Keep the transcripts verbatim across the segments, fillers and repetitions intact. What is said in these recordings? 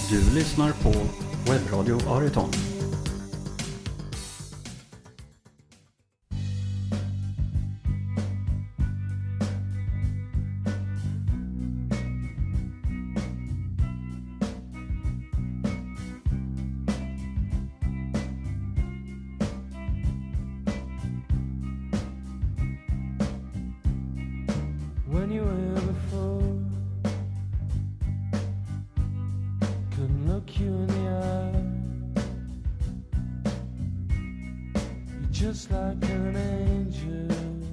Du lyssnar på Webbradio Areton. When you were here before, couldn't look you in the eye. You're just like an angel.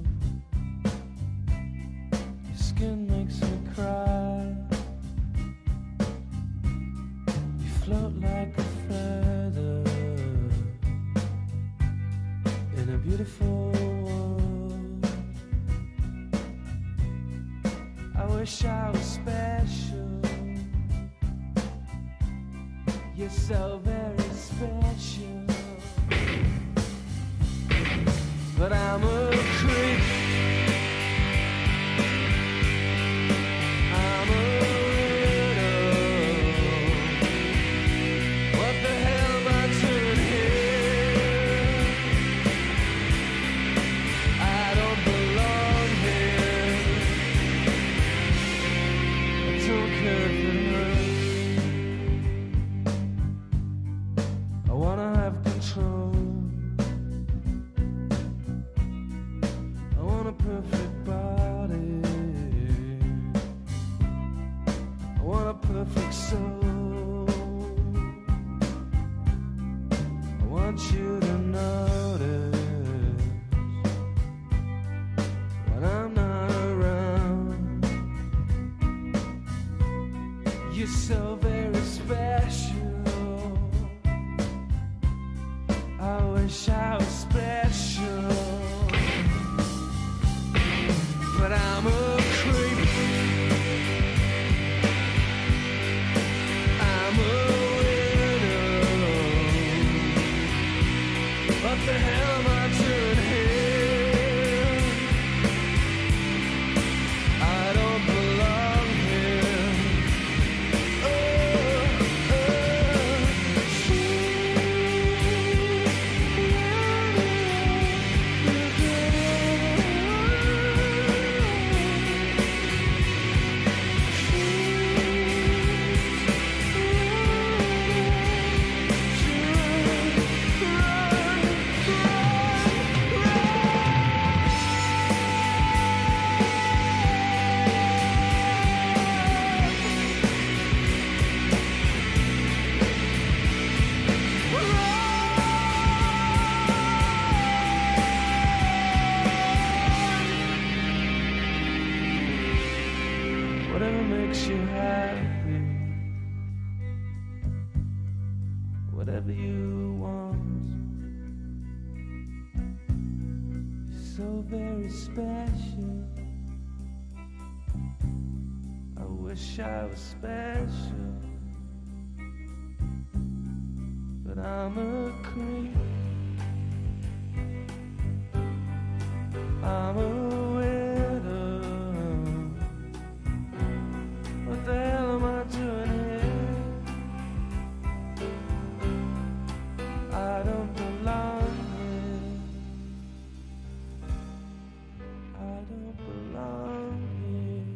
Your skin makes me cry. You float like a feather in a beautiful world. I wish I was special. You're so very special. But I'm a creep. I'm a widow. What the hell am I doing here? I don't belong here. I don't care if it hurts. I wanna have control. I want a perfect body. I want a perfect soul. I want you to notice when I'm not around. You're so very special. I wish I was special. But I'm a creep. I'm a widow. What the hell am I doing here? I don't belong here. Oh, whatever makes you happy, whatever you want. You're so very special. I wish I was special, but I'm a creep. I'm a widow. What the hell am I doing here? I don't belong here. I don't belong here.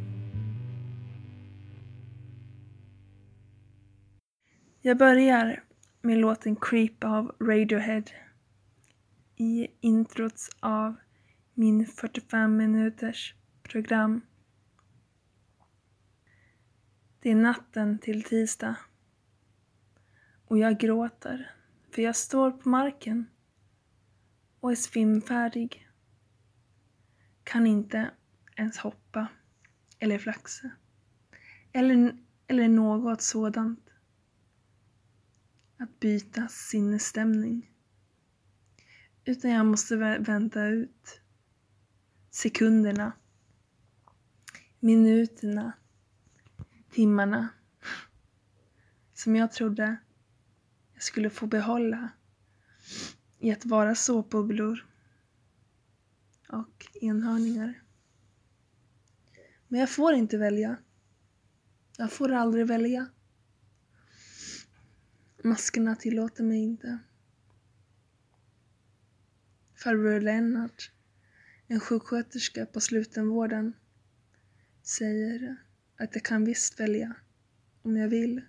Jag börjar med låten Creep av Radiohead i introts av min fyrtiofem minuters program. Det är natten till tisdag och jag gråter för jag står på marken och är svimfärdig. Kan inte ens hoppa eller flaxa eller, eller något sådant. Att byta sinnesstämning. Utan jag måste vä- vänta ut sekunderna, minuterna, timmarna som jag trodde jag skulle få behålla i att vara såpbubblor och enhörningar. Men jag får inte välja. Jag får aldrig välja. Maskerna tillåter mig inte. Farbror Lennart, en sjuksköterska på slutenvården, säger att jag kan visst välja om jag vill.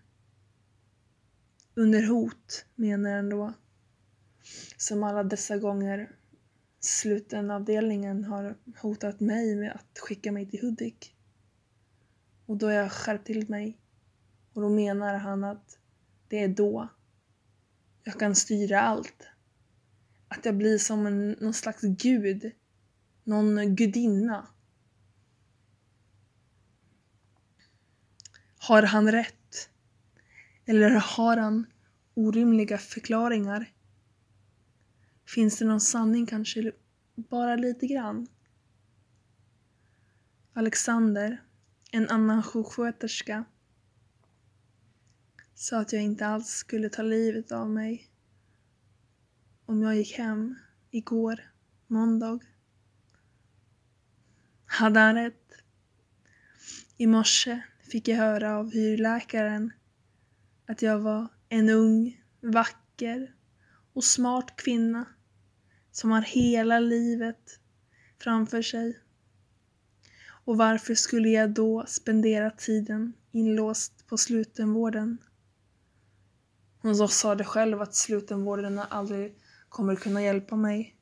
Under hot, menar han då. Som alla dessa gånger slutenavdelningen har hotat mig med att skicka mig till Hudik. Och då har jag skärpt till mig. Och då menar han att det är då jag kan styra allt. Att jag blir som en, någon slags gud. Någon gudinna. Har han rätt? Eller har han orimliga förklaringar? Finns det någon sanning kanske bara lite grann? Alexander, en annan sjuksköterska, sa att jag inte alls skulle ta livet av mig om jag gick hem igår, måndag. Hade han rätt? I morse fick jag höra av hyrläkaren att jag var en ung, vacker och smart kvinna som har hela livet framför sig. Och varför skulle jag då spendera tiden inlåst på slutenvården? Hon så sa det själv att slutenvården aldrig kommer kunna hjälpa mig.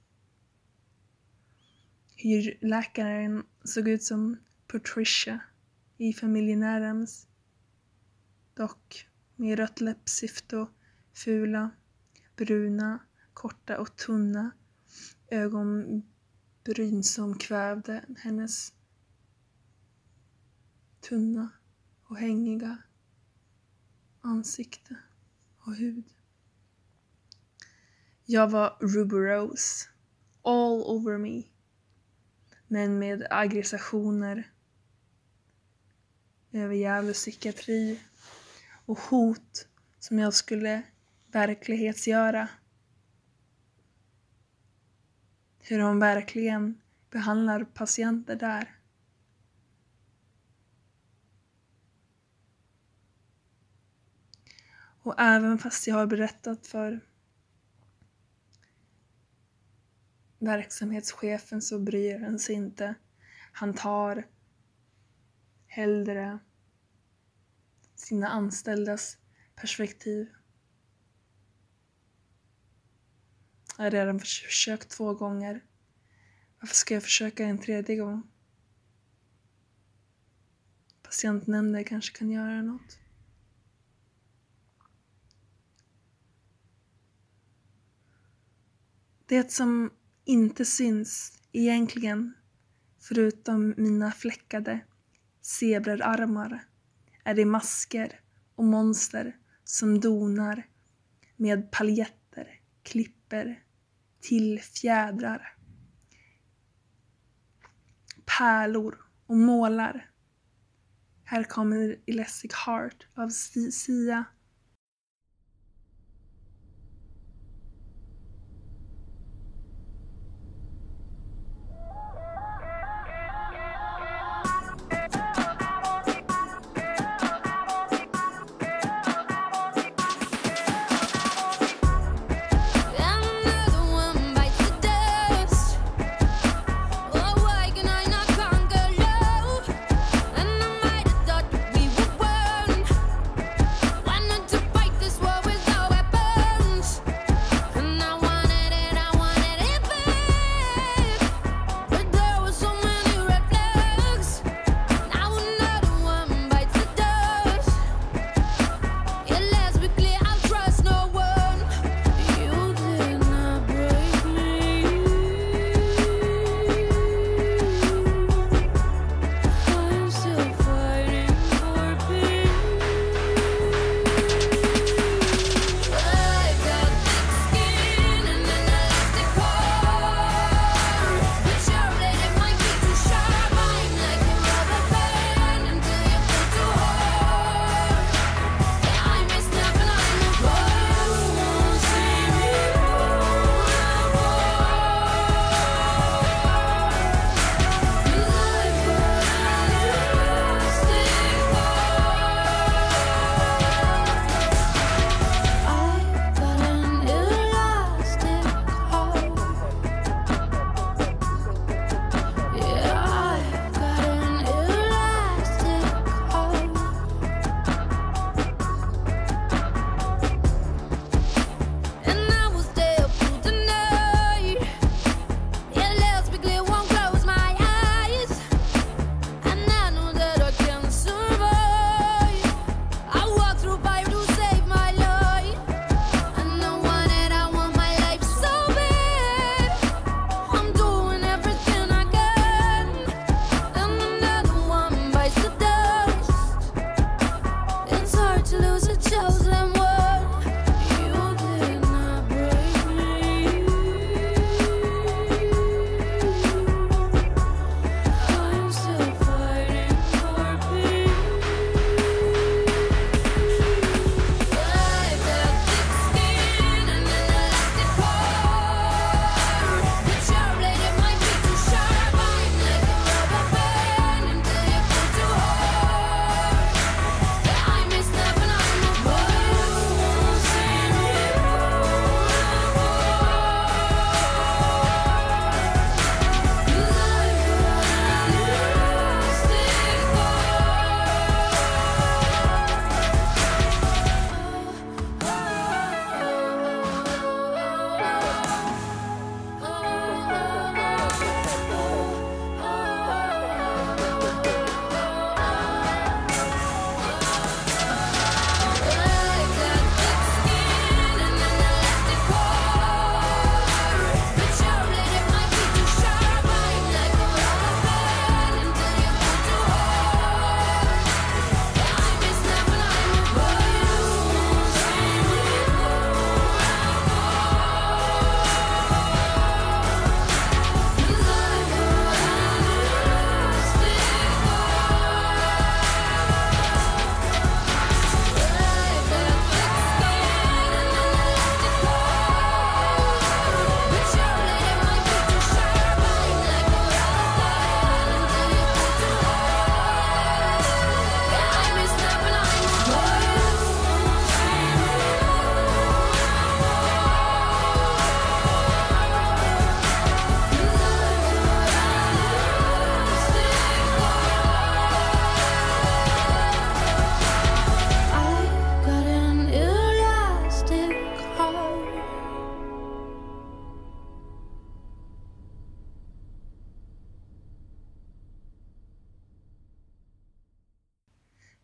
Hyrläkaren såg ut som Patricia i familjen Adams. Dock med rött läppstift och fula, bruna, korta och tunna ögonbryn som kvävde hennes tunna och hängiga ansikte och hud. Jag var Ruby Rose, all over me, men med aggressioner över jävla psykiatri och hot som jag skulle verklighetsgöra. Hur de verkligen behandlar patienter där. Och även fast jag har berättat för verksamhetschefen så bryr han sig inte. Han tar hellre sina anställdas perspektiv. Jag har redan försökt två gånger. Varför ska jag försöka en tredje gång? Patientnämnden kanske kan göra något. Det som inte syns egentligen, förutom mina fläckade zebrararmar, är det masker och monster som donar med paljetter, klipper till fjädrar, pärlor och målar. Här kommer Elastic Heart av Sia. When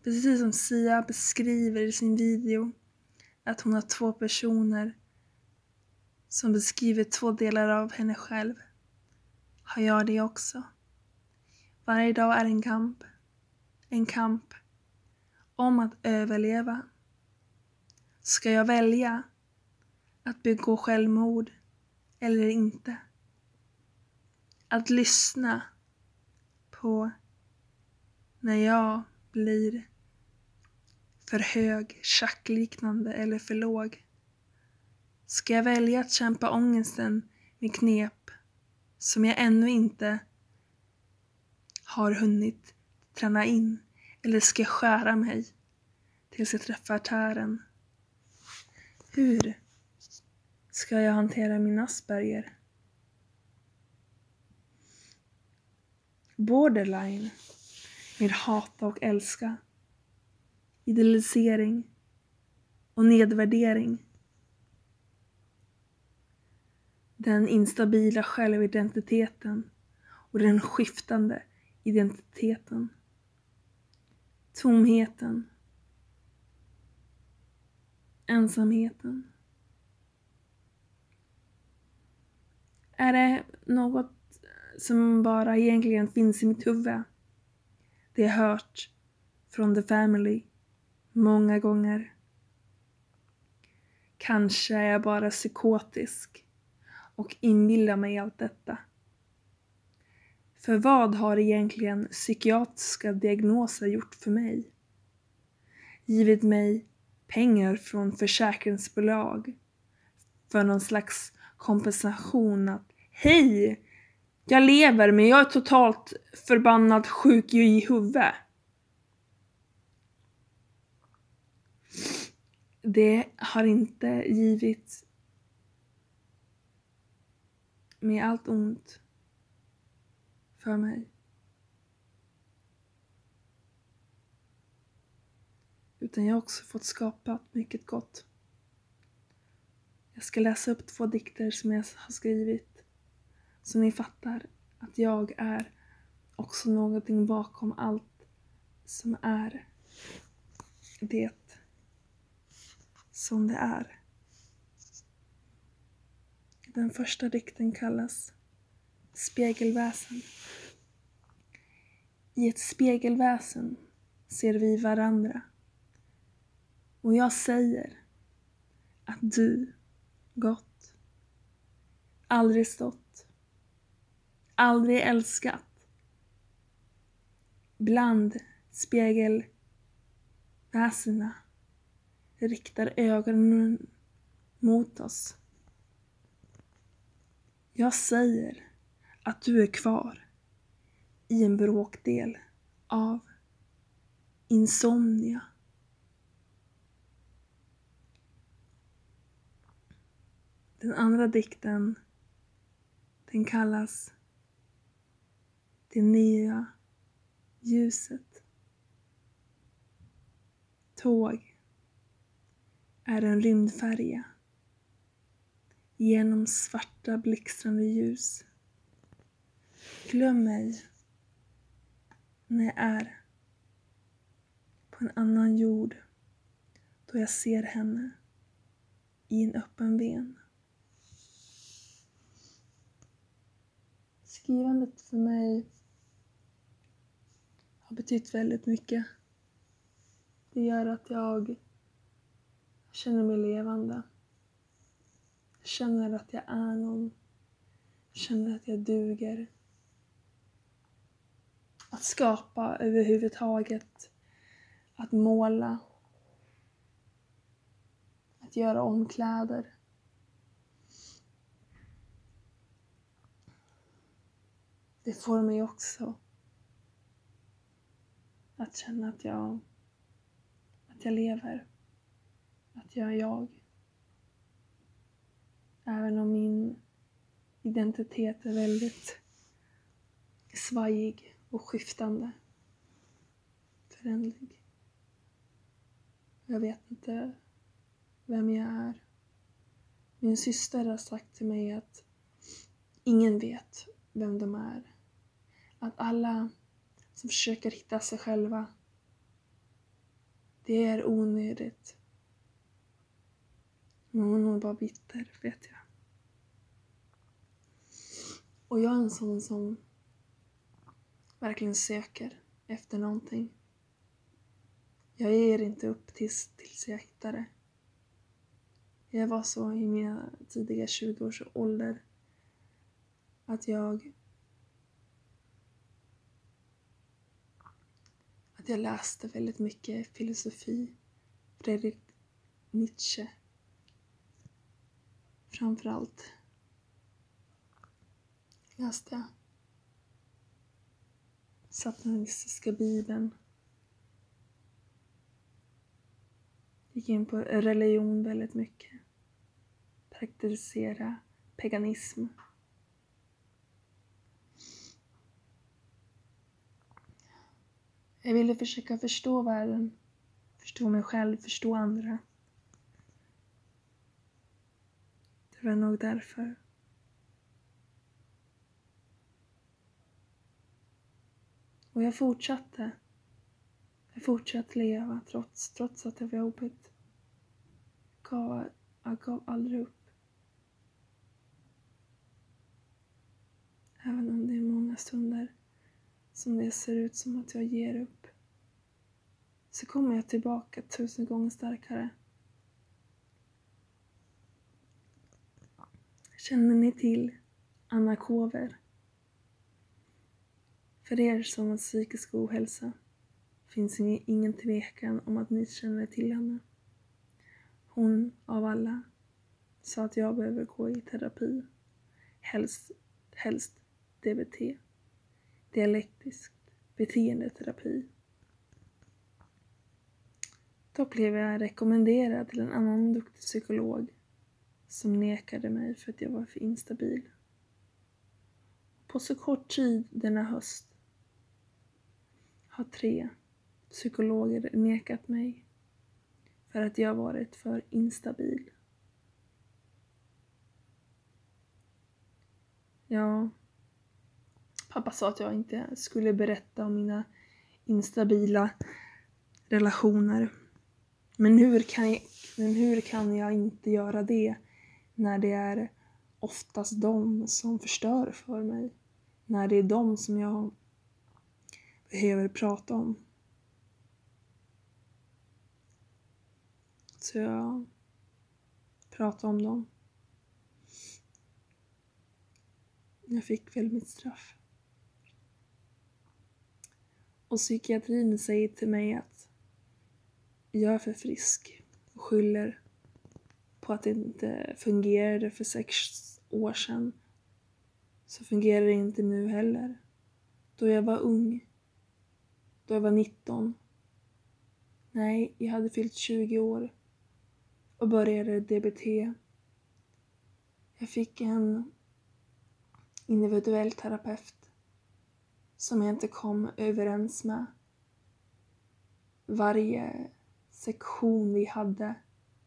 Precis som Sia beskriver i sin video att hon har två personer som beskriver två delar av henne själv, har jag det också. Varje dag är en kamp. En kamp om att överleva. Ska jag välja att begå självmord eller inte? Att lyssna på när jag blir för hög, schackliknande eller för låg. Ska jag välja att kämpa ångesten med knep som jag ännu inte har hunnit träna in? Eller ska jag skära mig tills jag träffar tären? Hur ska jag hantera min Asperger? Borderline med hata och älska, idealisering och nedvärdering. Den instabila självidentiteten och den skiftande identiteten. Tomheten. Ensamheten. Är det något som bara egentligen finns i mitt huvud? Det jag hört från The Family många gånger. Kanske är jag bara psykotisk och inbillar mig allt detta. För vad har egentligen psykiatriska diagnoser gjort för mig? Givit mig pengar från försäkringsbolag för någon slags kompensation att hej, jag lever men jag är totalt förbannad sjuk i huvudet. Det har inte givit mig allt ont för mig. Utan jag har också fått skapa mycket gott. Jag ska läsa upp två dikter som jag har skrivit. Så ni fattar att jag är också någonting bakom allt som är det som det är. Den första dikten kallas Spegelväsen. I ett spegelväsen ser vi varandra. Och jag säger att du gått, aldrig stått, aldrig älskat. Bland spegelväsena riktar ögonen mot oss. Jag säger att du är kvar i en bråkdel av insomnia. Den andra dikten, den kallas Det nya ljuset. Tåg är en rymdfärja genom svarta blixtrande ljus. Glöm mig när jag är på en annan jord, då jag ser henne i en öppen ven. Skrivandet för mig har betytt väldigt mycket. Det gör att jag känner mig levande. Jag känner att jag är någon. Jag känner att jag duger. Att skapa överhuvudtaget. Att måla. Att göra om kläder. Det får mig också att känna att jag, att jag lever. Att jag är jag. Även om min identitet är väldigt svajig och skiftande. Förändlig. Jag vet inte vem jag är. Min syster har sagt till mig att ingen vet vem de är. Att alla som försöker hitta sig själva Det är onödigt. Men hon är nog bara bitter, vet jag. Och jag är en sån som verkligen söker efter någonting. Jag ger inte upp tills, tills jag hittar det. Jag var så i mina tidiga tjugo års ålder att jag att jag läste väldigt mycket filosofi, Friedrich Nietzsche framförallt läste jag satanistiska bibeln. Gick in på religion väldigt mycket. Praktisera paganism. Jag ville försöka förstå världen. Förstå mig själv, förstå andra. Det var nog därför. Och jag fortsatte. Jag fortsatte leva trots, trots att det var jobbigt. Gav, jag gav aldrig upp. Även om det är många stunder som det ser ut som att jag ger upp. Så kommer jag tillbaka tusen gånger starkare. Känner ni till Anna Kåver? För er som har psykisk ohälsa finns ingen tvekan om att ni känner till henne. Hon av alla sa att jag behöver gå i terapi. Helst, helst D B T. Dialektisk beteendeterapi. Då blev jag rekommenderad till en annan duktig psykolog som nekade mig för att jag var för instabil. På så kort tid denna höst har tre psykologer nekat mig för att jag varit för instabil. Ja, pappa sa att jag inte skulle berätta om mina instabila relationer. Men hur kan jag, men hur kan jag inte göra det när det är oftast de som förstör för mig? När det är de som jag behöver prata om. Så jag pratar om dem. Jag fick väl mitt straff. Och psykiatrin säger till mig att jag är för frisk och skyller på att det inte fungerade för sex år sedan. Så fungerar det inte nu heller. Då jag var ung. Då jag var nitton. Nej, jag hade fyllt tjugo år. Och började D B T. Jag fick en individuell terapeut som jag inte kom överens med. Varje sektion vi hade.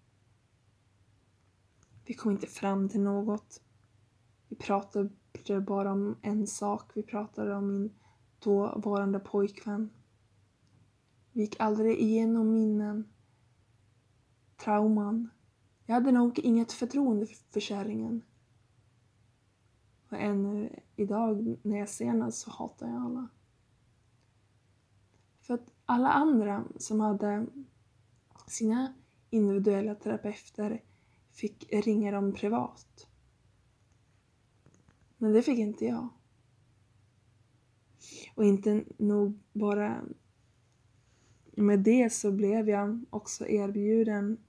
Vi kom inte fram till något. Vi pratade bara om en sak. Vi pratade om min dåvarande pojkvän. Vi gick aldrig igenom minnen. Trauman. Jag hade nog inget förtroende för kärringen. Och ännu idag när jag ser henne så hatar jag alla. För att alla andra som hade sina individuella terapeuter fick ringa dem privat. Men det fick inte jag. Och inte nog bara med det så blev jag också erbjuden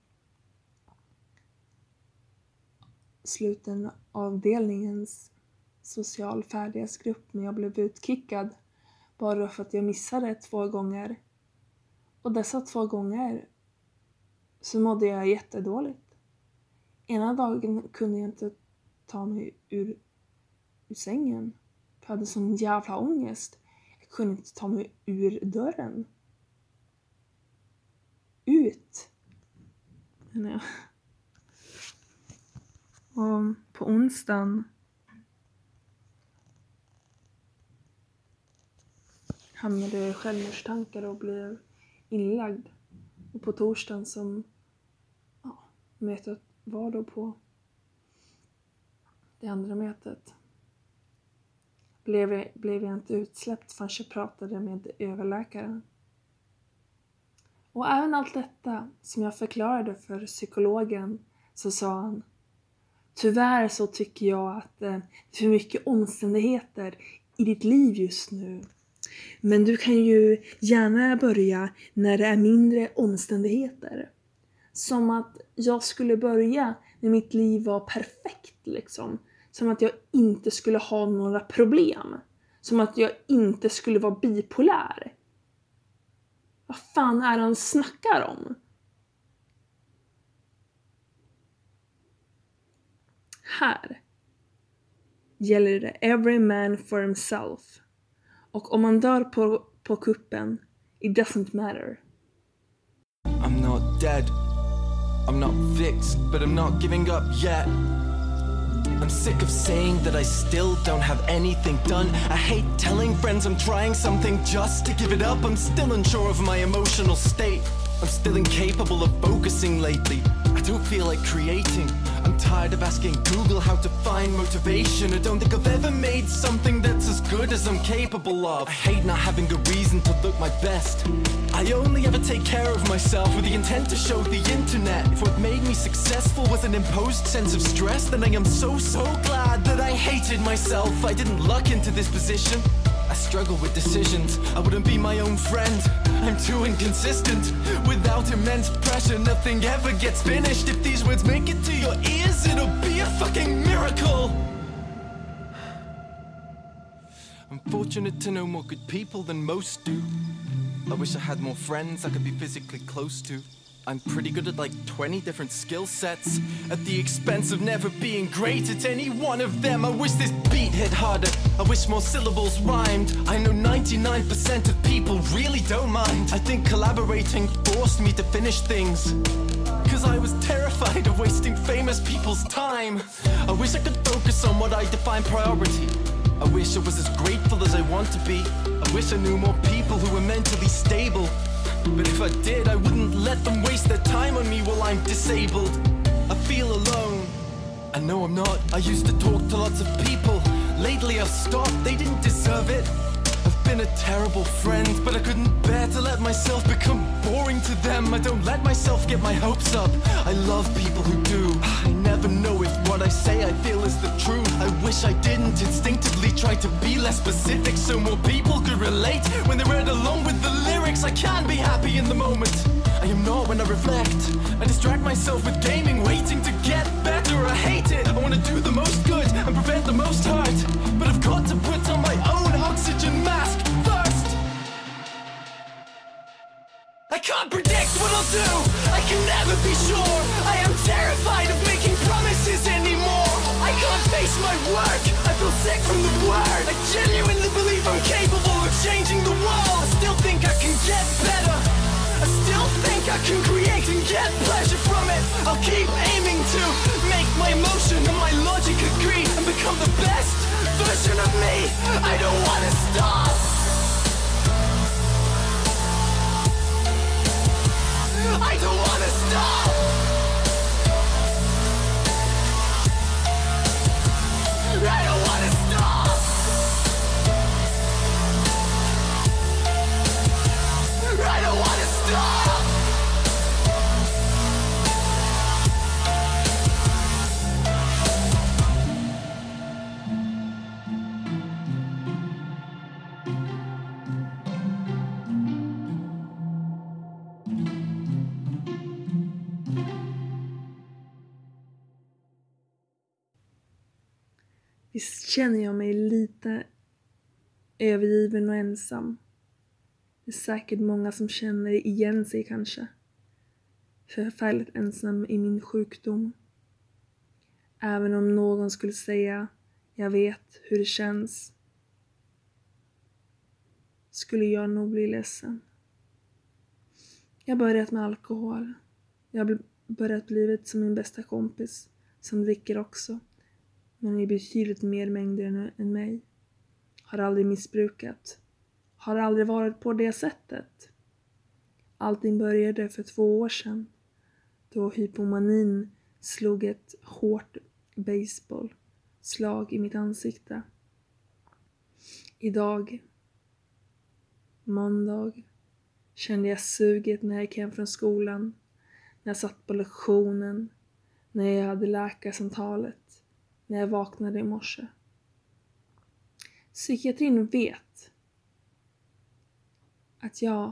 sluten avdelningens socialfärdighetsgrupp, men jag blev utkickad bara för att jag missade två gånger. Och dessa två gånger så mådde jag jättedåligt. Ena dagen kunde jag inte ta mig ur, ur sängen. Jag hade sån jävla ångest. Jag kunde inte ta mig ur dörren. Ut. Ja. Och på onsdagen hamnade jag i självmordstankar och blev inlagd Och på torsdagen som ja, mötet var då på det andra mötet blev jag, blev jag inte utsläppt förrän jag pratade med överläkaren. Och även allt detta som jag förklarade för psykologen så sa han: tyvärr så tycker jag att eh, det är för mycket omständigheter i ditt liv just nu. Men du kan ju gärna börja när det är mindre omständigheter. Som att jag skulle börja när mitt liv var perfekt liksom. Som att jag inte skulle ha några problem. Som att jag inte skulle vara bipolär. Vad fan är han snackar om? Här gäller det every man for himself. Och om man dör på, på kuppen, it doesn't matter. I'm not dead, I'm not fixed, but I'm not giving up yet. I'm sick of saying that I still don't have anything done. I hate telling friends I'm trying something just to give it up. I'm still unsure of my emotional state. I'm still incapable of focusing lately. I don't feel like creating. I'm tired of asking Google how to find motivation. I don't think I've ever made something that's as good as I'm capable of. I hate not having a reason to look my best. I only ever take care of myself with the intent to show the internet. If what made me successful was an imposed sense of stress, then I am so, so glad that I hated myself. I didn't luck into this position. I struggle with decisions. I wouldn't be my own friend. I'm too inconsistent. Without immense pressure, nothing ever gets finished. If these words make it to your ears, it'll be a fucking miracle. I'm fortunate to know more good people than most do. I wish I had more friends I could be physically close to. I'm pretty good at like twenty different skill sets, at the expense of never being great at any one of them. I wish this beat hit harder. I wish more syllables rhymed. I know ninety-nine percent of people really don't mind. I think collaborating forced me to finish things, cause I was terrified of wasting famous people's time. I wish I could focus on what I define priority. I wish I was as grateful as I want to be. I wish I knew more people who were mentally stable. But if I did, I wouldn't let them waste their time on me while I'm disabled. I feel alone. I know I'm not. I used to talk to lots of people. Lately I've stopped. They didn't deserve it. I've been a terrible friend, but I couldn't bear to let myself become boring to them. I don't let myself get my hopes up. I love people who do. I never know if what I say I feel is the truth. I wish I didn't instinctively try to be less specific so more people could relate. When they read along with the lyrics, I can be happy in the moment. I am not when I reflect. I distract myself with gaming, waiting to get better. I hate it. I want to do the most good and prevent the most hurt, but I've got to put on my own oxygen mask first. I can't predict what I'll do. I can never be sure. I am terrified of making promises anymore. I can't face my work. I feel sick from the word. I genuinely believe I'm capable of changing the world. I still think I can get better. I still think I can create and get pleasure from it. I'll keep aiming to make my emotion and my logic agree and become the best version of me. I don't want to stop. I don't want to stop. I don't want to stop. I don't want to stop. Visst känner jag mig lite övergiven och ensam. Det är säkert många som känner igen sig kanske. Förfärligt ensam i min sjukdom. Även om någon skulle säga, jag vet hur det känns, skulle jag nog bli ledsen. Jag har börjat med alkohol. Jag har börjat blivit som min bästa kompis, som dricker också. Men i betydligt mer mängder än mig. Har aldrig missbrukat. Har aldrig varit på det sättet. Allting började för två år sedan. Då hypomanin slog ett hårt baseballslag i mitt ansikte. Idag, måndag, kände jag suget när jag gick hem från skolan. När jag satt på lektionen. När jag hade läkarsamtalet. När jag vaknade i morse. Psykiatrin vet att jag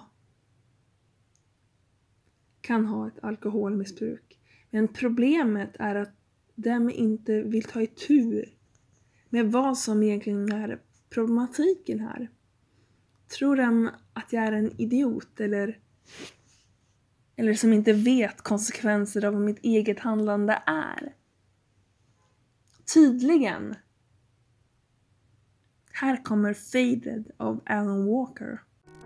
kan ha ett alkoholmissbruk. Men problemet är att de inte vill ta itu med vad som egentligen är problematiken här. Tror de att jag är en idiot eller, eller som inte vet konsekvenser av vad mitt eget handlande är? Tydligen. Här kommer Faded av Alan Walker.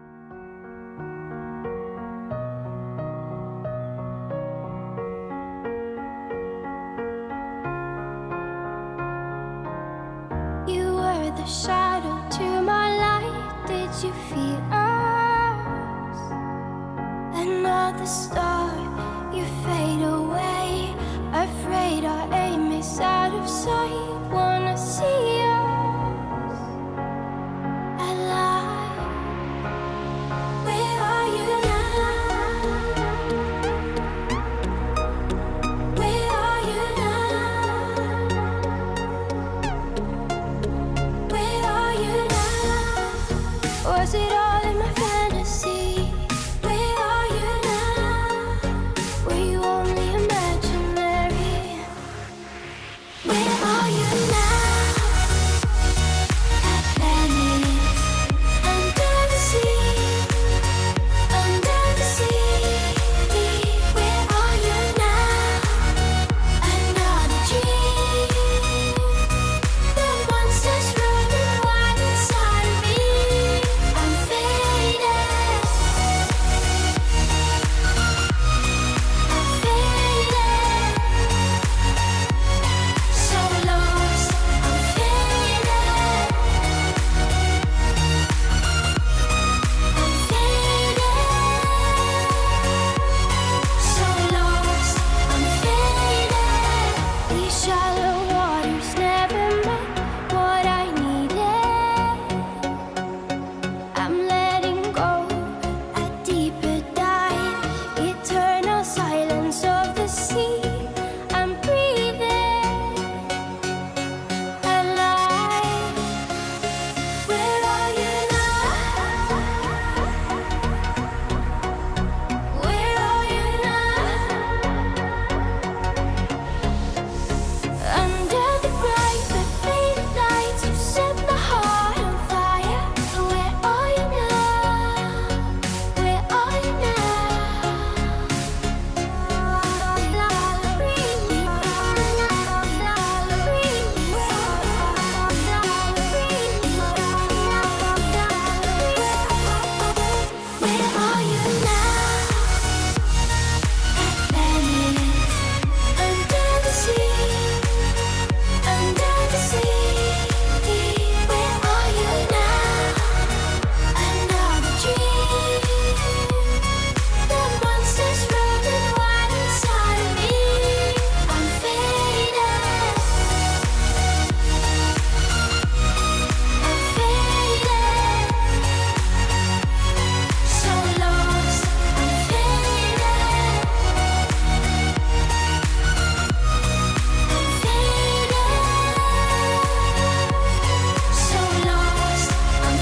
You were the shadow to my light. Did you feel us? Another star, you fade away. Afraid our aim is out of sight. Wanna see us alive. Where are you now? Where are you now? Where are you now? Was it all in my fantasy? Where are you now? Were you only imaginary? Where are you now? Atlantis, under the sea, under the sea. Where are you now? Another dream. The monsters running wild inside of me. I'm faded. I'm faded. So lost. I'm faded. I'm faded. So lost. I'm faded. These shallow waters never met what I needed. I'm letting go a deeper dive. Eternal silence of the sea. I'm breathing alive. Where are you now? Where are you now? Under the bright but faded lights, you set my heart on fire. Where are you now? Where are you Where are you now? Atlantis, under the sea, under the sea. Where are you now? Another dream. The monsters running wild inside of me. I'm faded. I'm faded. So lost. I'm faded. I'm faded. So lost. I'm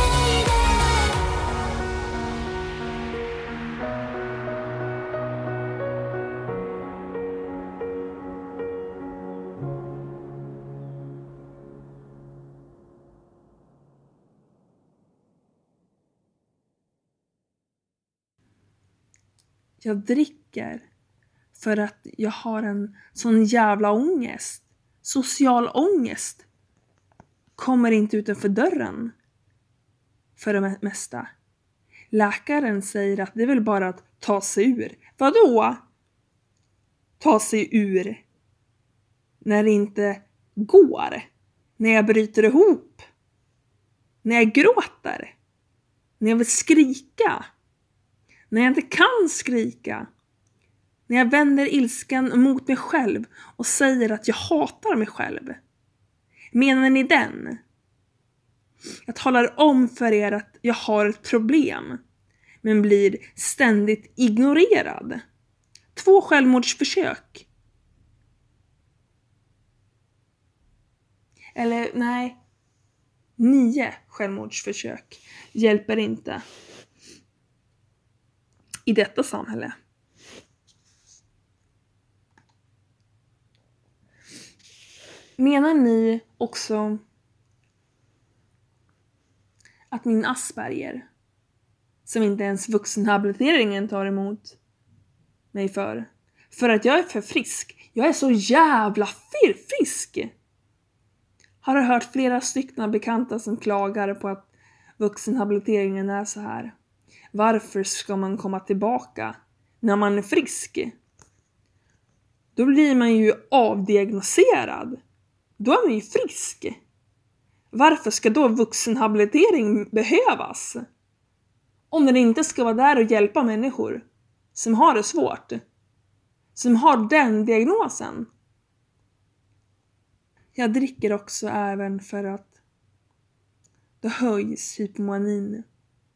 Jag dricker för att jag har en sån jävla ångest. Social ångest. Kommer inte utanför dörren. För det mesta. Läkaren säger att det är väl bara att ta sig ur. Vadå? Ta sig ur. När det inte går. När jag bryter ihop. När jag gråter. När jag vill skrika. När jag inte kan skrika. När jag vänder ilskan mot mig själv och säger att jag hatar mig själv. Menar ni den? Jag talar om för er att jag har ett problem, men blir ständigt ignorerad. Två självmordsförsök. Eller nej, nio självmordsförsök hjälper inte i detta samhälle. Menar ni också att min Asperger, som inte ens vuxenhabiliteringen tar emot mig för, för att jag är för frisk, jag är så jävla frisk, har jag hört flera stycken bekanta som klagar på att vuxenhabiliteringen är så här. Varför ska man komma tillbaka när man är frisk? Då blir man ju avdiagnoserad. Då är man ju frisk. Varför ska då vuxenhabilitering behövas? Om den inte ska vara där och hjälpa människor som har det svårt. Som har den diagnosen. Jag dricker också även för att det höjs hypomanin.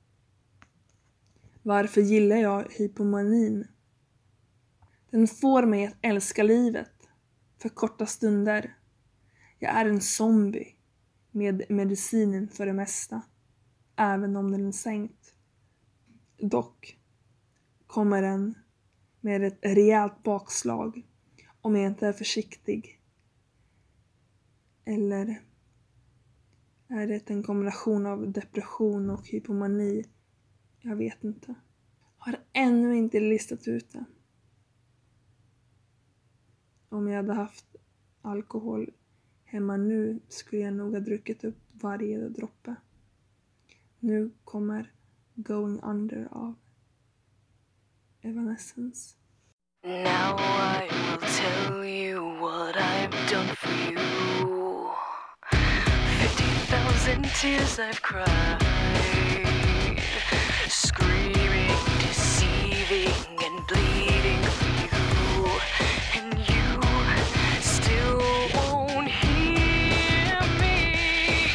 Varför gillar jag hypomanin? Den får mig att älska livet för korta stunder. Jag är en zombie med medicinen för det mesta, även om den är sänkt. Dock kommer den med ett rejält bakslag om jag inte är försiktig. Eller är det en kombination av depression och hypomani? Jag vet inte. Har ännu inte listat ut det. Om jag hade haft alkohol hemma nu skulle jag nog ha druckit upp varje droppe. Nu kommer Going Under av Evanescence. Now I will tell you what I've done for you. Fifty thousand tears I've cried, screaming, deceiving and bleeding for you, and you still won't hear me.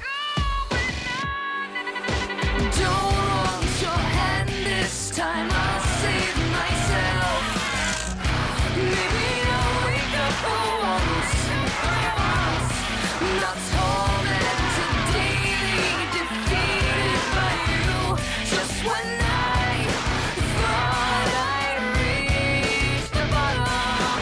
Don't want your hand this time, I'll save myself. Maybe I'll wake up for once, not tormented, daily defeated by you. Just when I thought I reached the bottom,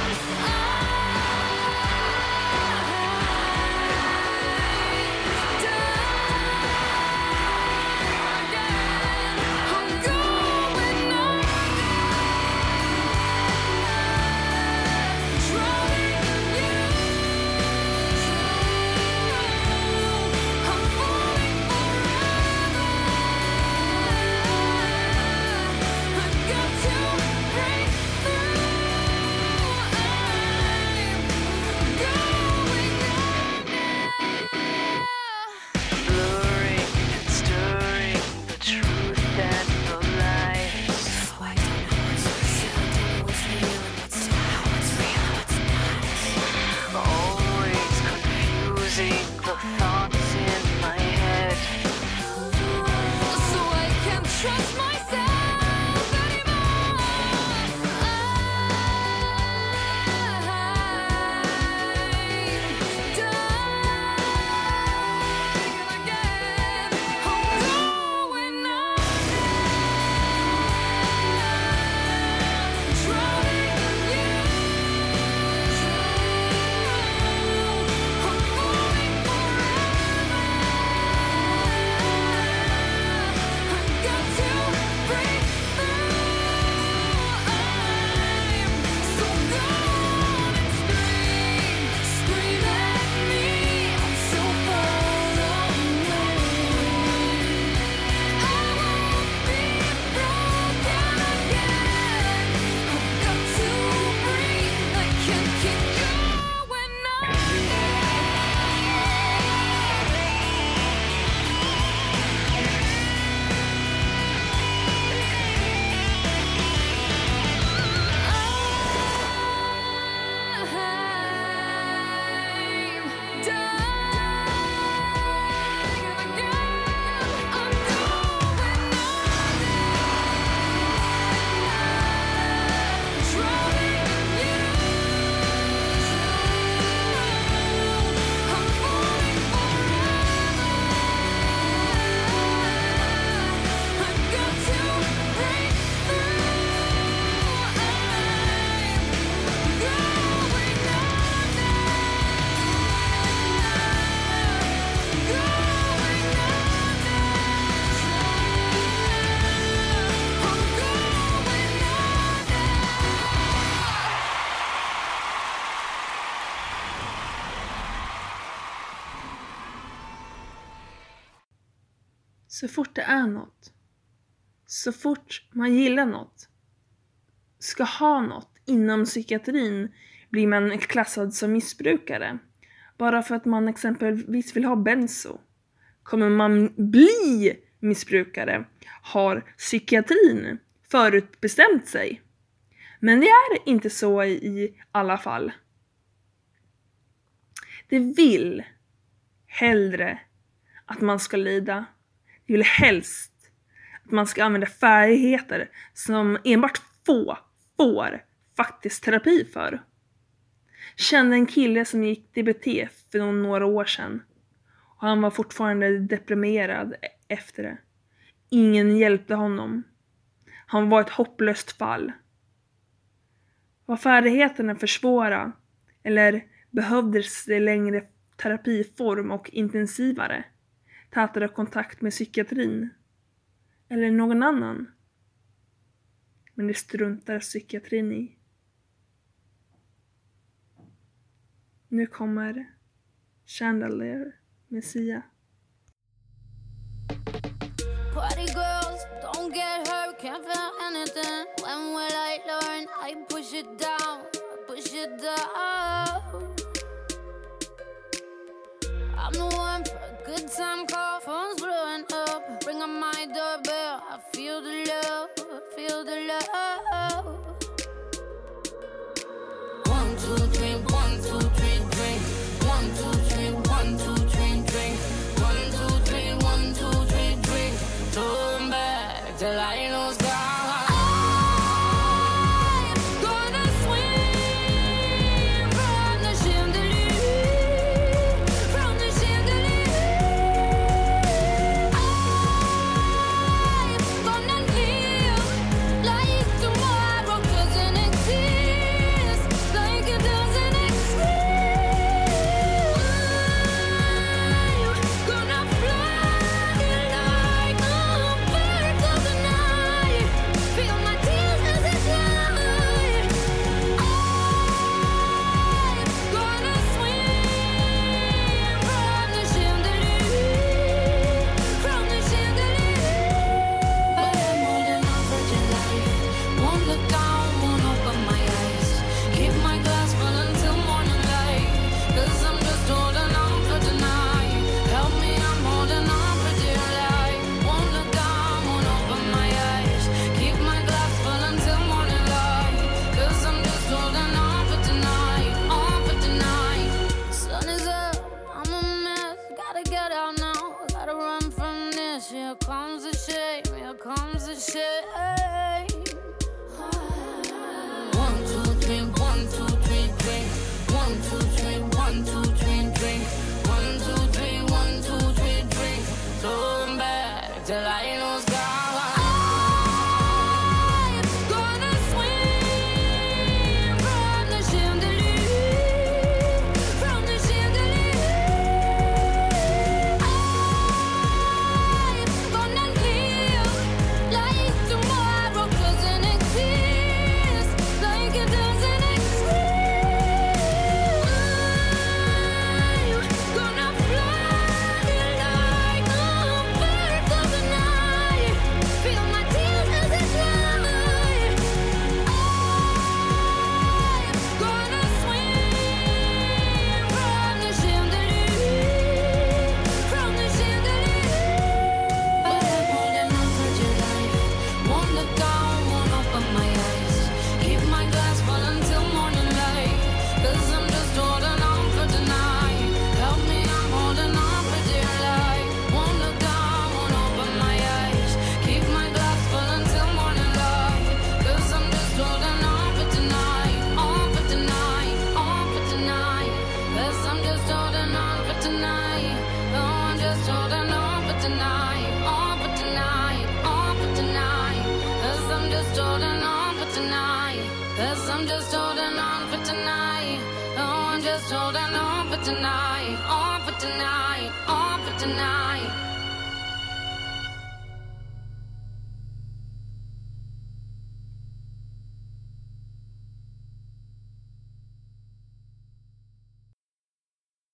Så fort det är något, så fort man gillar något, ska ha något inom psykiatrin, blir man klassad som missbrukare. Bara för att man exempelvis vill ha benzo kommer man bli missbrukare, har psykiatrin förutbestämt sig. Men det är inte så i alla fall. Det vill hellre att man ska lida. Det vill helst att man ska använda färdigheter som enbart få får faktiskt terapi för. Kände en kille som gick D B T för några år sedan. Och han var fortfarande deprimerad efter det. Ingen hjälpte honom. Han var ett hopplöst fall. Var färdigheterna för svåra? Eller behövdes det längre terapiform och intensivare? Tätare kontakt med psykiatrin? Eller någon annan? Men det struntar psykiatrin i. Nu kommer Chandelier med Sia. Party girls, don't get hurt, can't feel anything. When will I learn? I push it down, I push it down. I'm the one for a good time call, phone's blowing up. Ring on my doorbell, I feel the love, I feel the love. One, two, three, one, two, three, drink. One, two, three, one, two, three, drink. One, two, three, one, two, three, drink. Turn back till I lose God. Tonight, on for tonight, on for tonight.